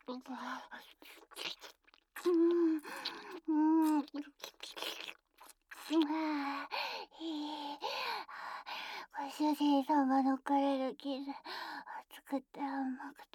ご主人様のくれるキス、熱くて甘くて、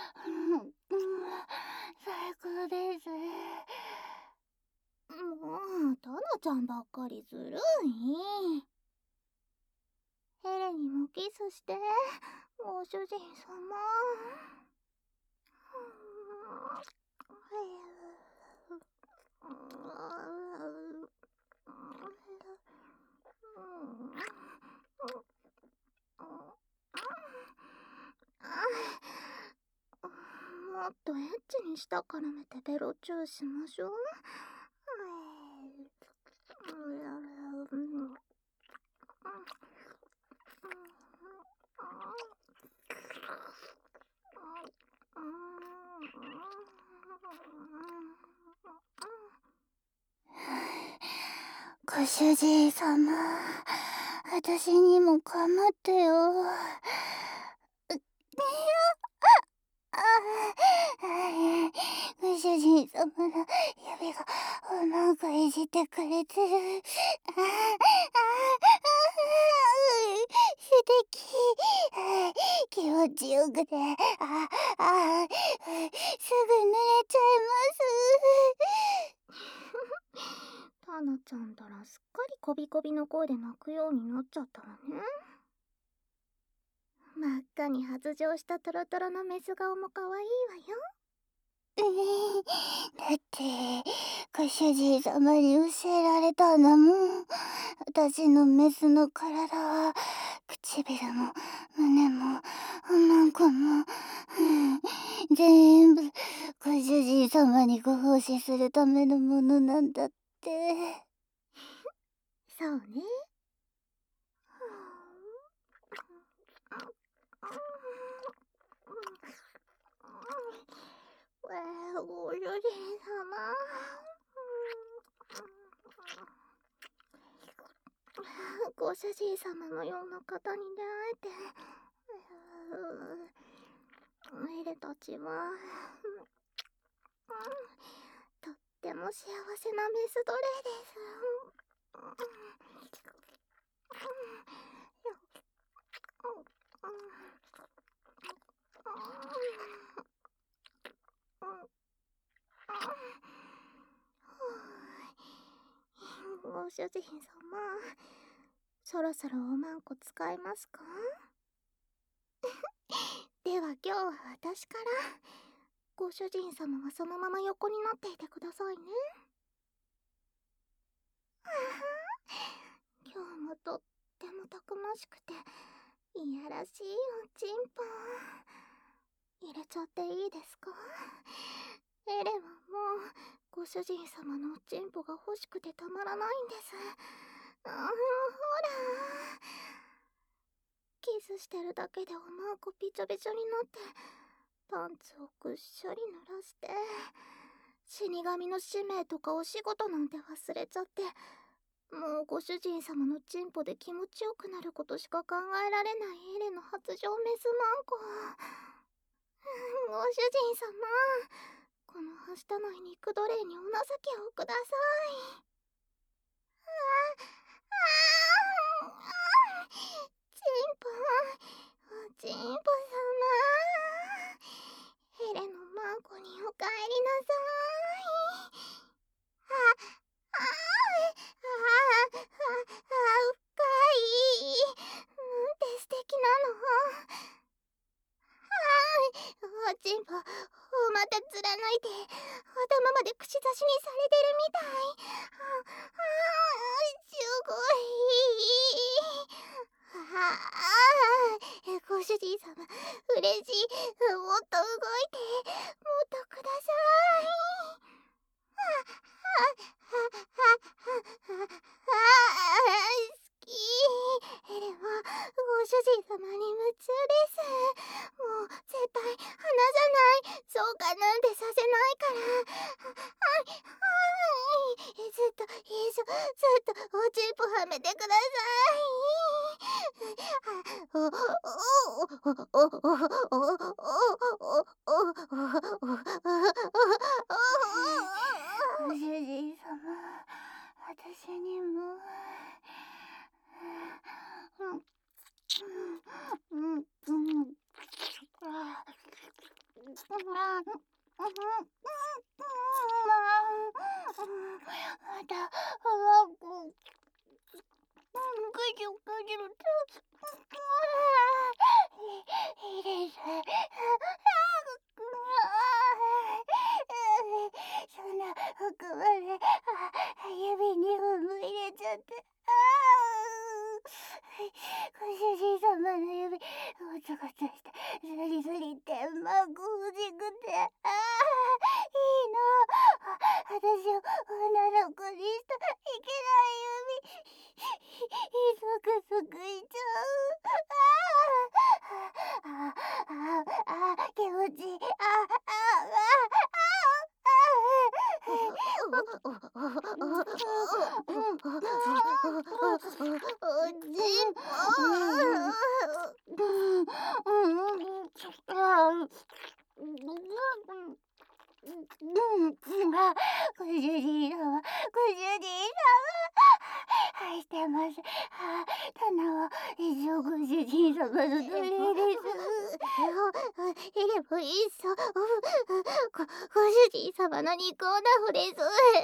最高です。もう、タナちゃんばっかりずるい。エレにもキスして、ご主人様。もっとエッチに舌絡めてベロチューしましょう。ご主人様、私にもかまってよ。ご主人様の指がうまくいじってくれてる。素敵。気持ちよくて、すぐ濡れちゃいます。タナちゃんたらすっかりこびこびの声で泣くようになっちゃったわね。真っ赤に発情したトロトロのメス顔も可愛いわよ。だって、ご主人様に教えられたんだもん。私のメスの体は、唇も、胸も、おまんこも、全部、ご主人様にご奉仕するためのものなんだって。そうね。ご主人様。ご主人様のような方に出会えて、エレたちは、とっても幸せなメス奴隷です。ご主人様、そろそろおまんこ使えますか？では今日は私から。ご主人様はそのまま横になっていてくださいね。今日もとってもたくましくていやらしいおちんぽ入れちゃっていいですか？エレはもうご主人様のおちんぽが欲しくてたまらないんです。ほら、キスしてるだけでおまんこびちょびちょになって、パンツをぐっしゃり濡らして、死神の使命とかお仕事なんて忘れちゃって、もうご主人様のチンポで気持ちよくなることしか考えられないエレの発情メスマンコ。ご主人様、このはしたない肉奴隷にお情けをください。チンポ、おちんぽ様。エレのマンコにおかえりなさい。深い。なんて素敵なの。おちんぽ、また貫いて、頭まで串刺しにされてるみたい。すごい。ご主人様、嬉しい。もっと動いて、もっとください。好き。エレはご主人様に夢中です。もう絶対離さない。そうかなんてさせないから。ずっとずっとおちんぽはめてください。 私にも。そんな奥まで指に踏み入れちゃって。ご主人様の指ゴツゴツしてズリズリってまご欲しくて、いいの、私を女の子にしたいけない指そくそくいちゃう。気持ちいい。ご主人様、愛してます。棚は一生ご主人様の奴隷です。でもいっそ、ご主人様の肉をナフです。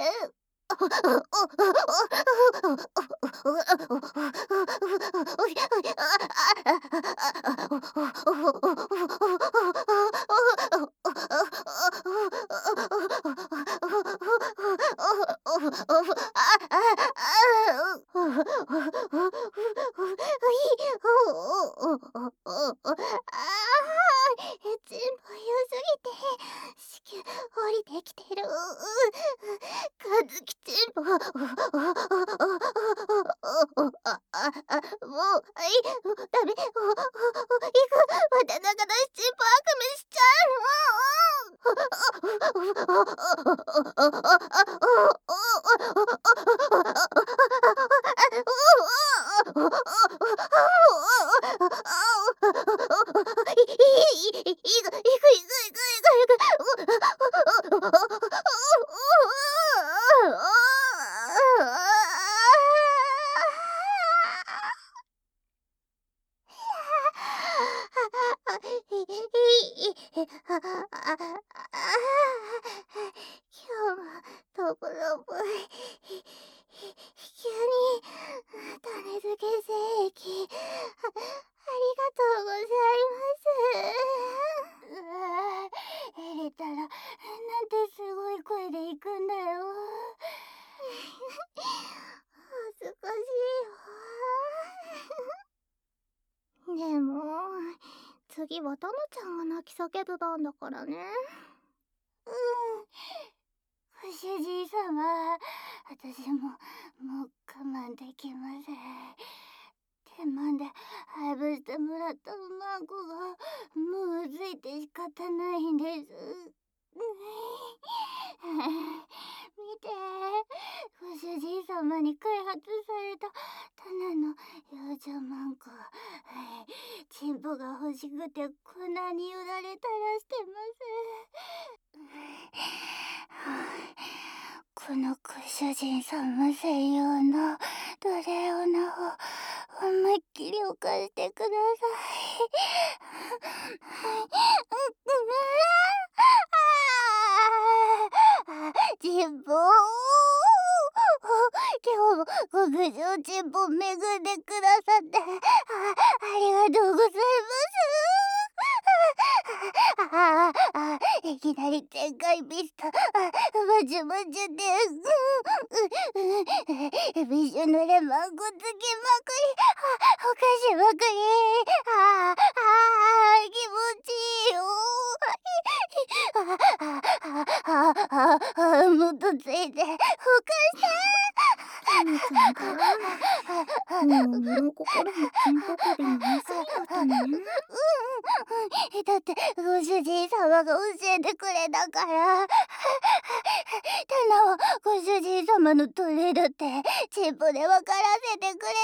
チンポ良すぎて子宮降りてきてる。かずきチンポ。もうダメ。行く。また中出しチンポ悪夢しちゃ今日もとぼろぼい。急に種付け精液ありがとうございます。入れたらなんてすごい声で行くんだよ。恥ずかしいわ。でも次はタノちゃんが泣き叫ぶ番だからね。ご主人様、私もう我慢できません。手間で配分してもらった孫がもうついて仕方ないんです。見て、ご主人様に開発されたタナの幼女マンコ。チンポが欲しくてこんなによだれ垂らしてます。このご主人様専用のドレオナを思いっきり犯してください。チンポ今日も極上チンポめぐんでくださってありがとうございます。いきなり展開ビスタまちゅまちゅでビシュのレマンコつきまくりお菓子まくり気持ちいいよ。もっとついてほかしてタノちゃんからもう身も心もチンポ首になりすぎだったね。だってご主人様が教えてくれたからタナはご主人様のトイレだってチンポで分からせてくれた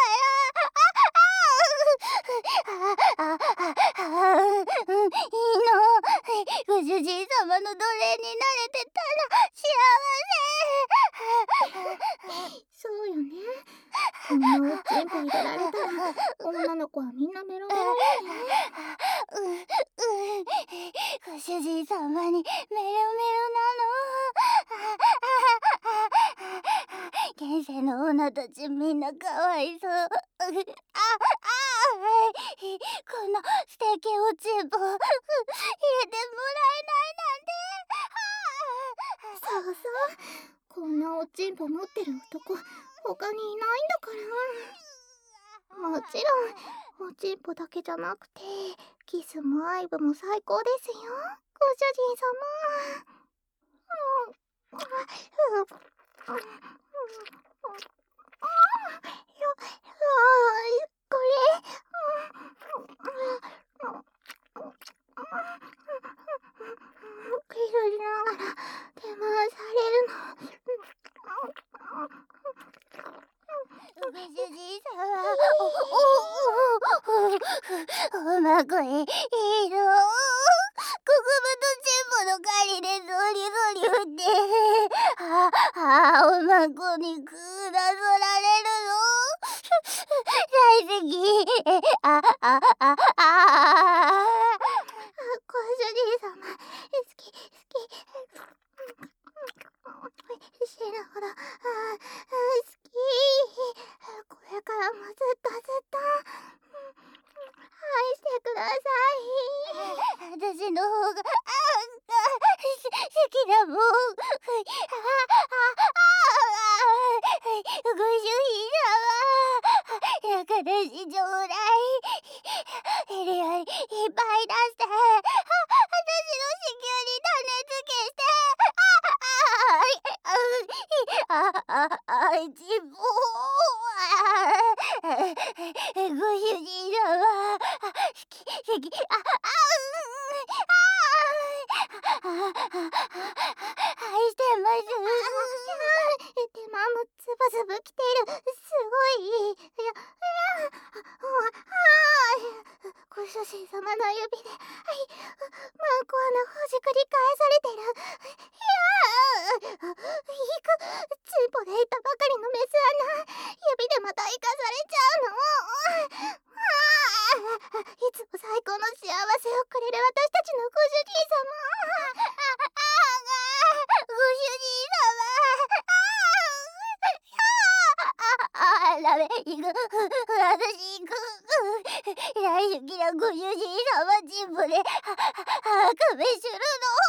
からいいの。ご主人様の奴隷になれてたら幸せ。そおちんぽ入れられたら女の子はみんなメロメロよね。 ご主人様にメロメロなの。現世の女たちみんなかわいそう。この素敵おちんぽ入れてもらえないなんて。 そうそう、こんなおちんぽ持ってる男他にいないんだから。もちろんおちんぽだけじゃなくてキスも愛撫も最高ですよ、ご主人様。これキスしながら手回されるの。 ご主人様、おまこいいの。国分とチンポの狩りでゾリゾリ振っておまこにくださられるの。大好き。 ご主人様好き好き。死ぬほど好き。これからもずっとずっと愛してください。 私の方が好きだもん。ご主人様、仲出しちょうだい。いるよりいっぱい出して、私の子宮に種付けして。ちんぽ。ご主人様、好き好き。愛してます。 手間もズブズブきている。すごい。ご主人様の指でマンコ穴ほじくり返されてる。チンポでいたばかりのメス穴指でまた生かされちゃうの。いつも最高の幸せをくれる私たちのご主人様。 ご主人様。ダメ、行く。私行く。大好きなご主人様チンポで亀する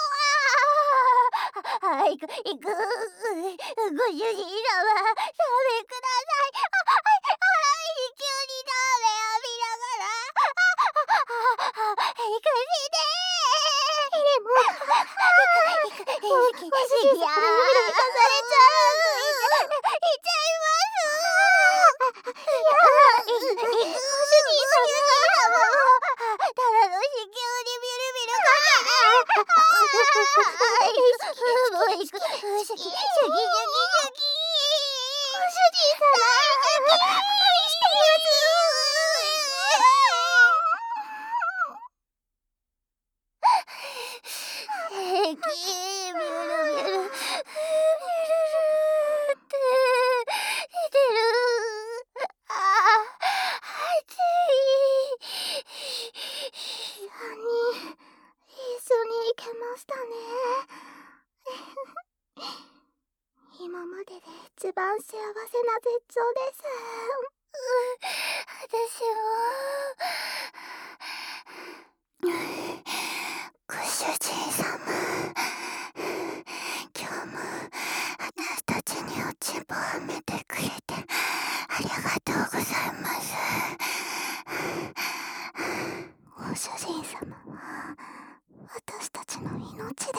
の。行く。ご主人様、ダメください。急にダメ浴びながら行かせて。 ご主人様の指で生かされちゃう。 行っちゃいます。 ご主人様。 ただの子宮にビルビルかけて。もう行く。シャキシャキシャキシャキ。 ご主人様、愛してます。 ビュルビュルって出てる。暑い。 3人一緒に行けましたね。今までで一番幸せな絶頂です。 私も。ご主人様、今日も私たちにおちんぽはめてくれてありがとうございます。 ご主人様は私たちの命です。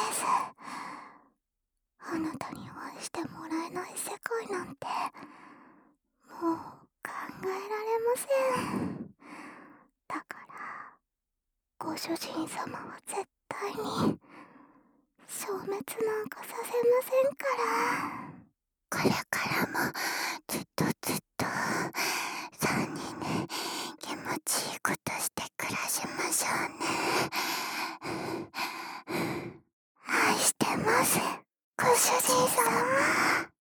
あなたに愛してもらえない世界なんてもう考えられません。だからご主人様は絶対に消滅なんかさせませんから。 これからもずっと3人で気持ちいいことして暮らしましょうね。 愛してます、ご主人様。